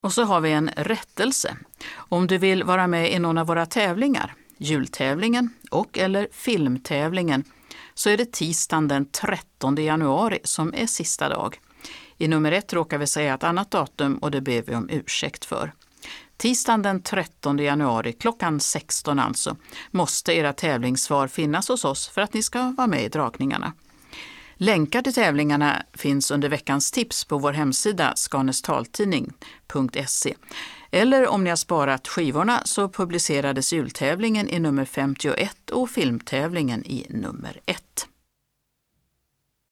Och så har vi en rättelse. Om du vill vara med i någon av våra tävlingar, jultävlingen och eller filmtävlingen, så är det tisdagen den 13 januari som är sista dag. I nummer 1 råkar vi säga ett annat datum och det ber vi om ursäkt för. Tisdagen den 13 januari klockan 16 alltså måste era tävlingssvar finnas hos oss för att ni ska vara med i dragningarna. Länkar till tävlingarna finns under veckans tips på vår hemsida skanestaltidning.se. Eller om ni har sparat skivorna så publicerades jultävlingen i nummer 51 och filmtävlingen i nummer 1.